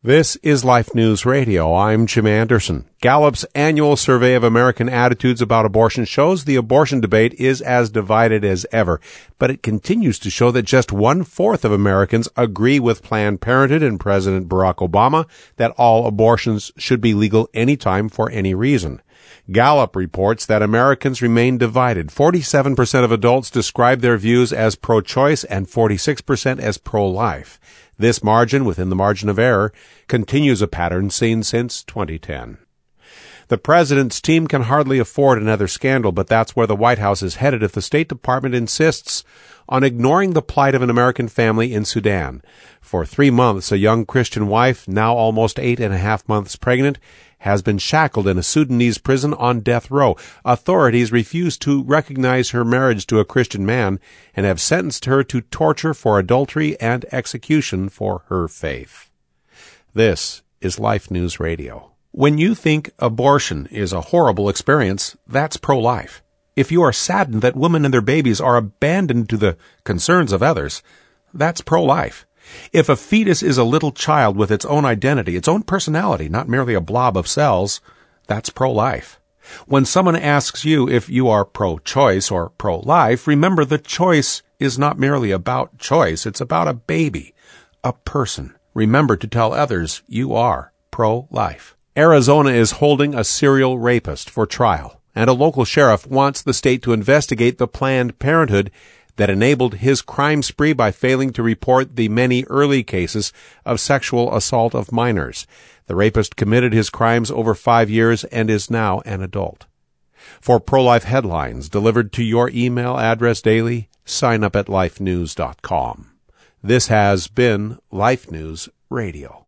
This is Life News Radio. I'm Jim Anderson. Gallup's annual survey of American attitudes about abortion shows the abortion debate is as divided as ever, but it continues to show that just 1/4 of Americans agree with Planned Parenthood and President Barack Obama that all abortions should be legal anytime for any reason. Gallup reports that Americans remain divided. 47% of adults describe their views as pro-choice and 46% as pro-life. This margin, within the margin of error, continues a pattern seen since 2010. The president's team can hardly afford another scandal, but that's where the White House is headed if the State Department insists on ignoring the plight of an American family in Sudan. For 3 months, a young Christian wife, now almost 8.5 months pregnant, has been shackled in a Sudanese prison on death row. Authorities refuse to recognize her marriage to a Christian man and have sentenced her to torture for adultery and execution for her faith. This is Life News Radio. When you think abortion is a horrible experience, that's pro-life. If you are saddened that women and their babies are abandoned to the concerns of others, that's pro-life. If a fetus is a little child with its own identity, its own personality, not merely a blob of cells, that's pro-life. When someone asks you if you are pro-choice or pro-life, remember the choice is not merely about choice, it's about a baby, a person. Remember to tell others you are pro-life. Arizona is holding a serial rapist for trial, and a local sheriff wants the state to investigate the Planned Parenthood that enabled his crime spree by failing to report the many early cases of sexual assault of minors. The rapist committed his crimes over 5 years and is now an adult. For pro-life headlines delivered to your email address daily, sign up at lifenews.com. This has been Life News Radio.